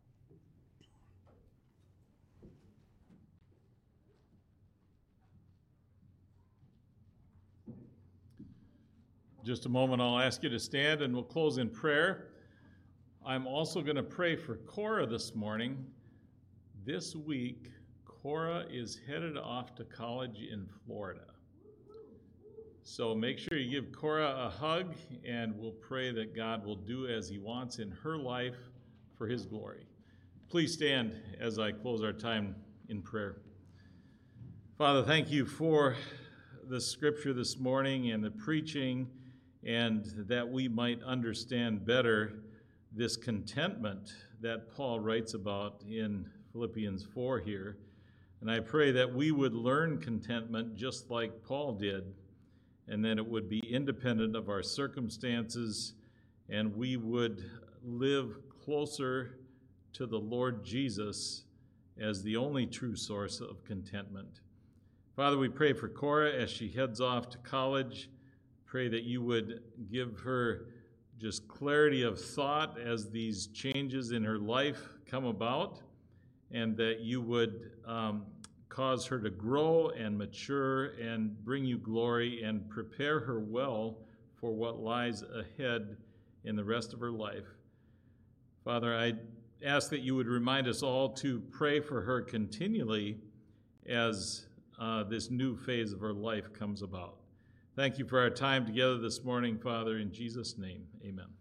Just a moment, I'll ask you to stand and we'll close in prayer. I'm also going to pray for Cora this morning. This week, Cora is headed off to college in Florida. So make sure you give Cora a hug, and we'll pray that God will do as he wants in her life for his glory. Please stand as I close our time in prayer. Father, thank you for the scripture this morning and the preaching, and that we might understand better this contentment that Paul writes about in Philippians four here. And I pray that we would learn contentment just like Paul did, and that it would be independent of our circumstances, and we would live closer to the Lord Jesus as the only true source of contentment. Father, we pray for Cora as she heads off to college. Pray that you would give her just clarity of thought as these changes in her life come about, and that you would um, cause her to grow and mature and bring you glory and prepare her well for what lies ahead in the rest of her life. Father, I ask that you would remind us all to pray for her continually as uh, this new phase of her life comes about. Thank you for our time together this morning, Father. In Jesus' name, amen.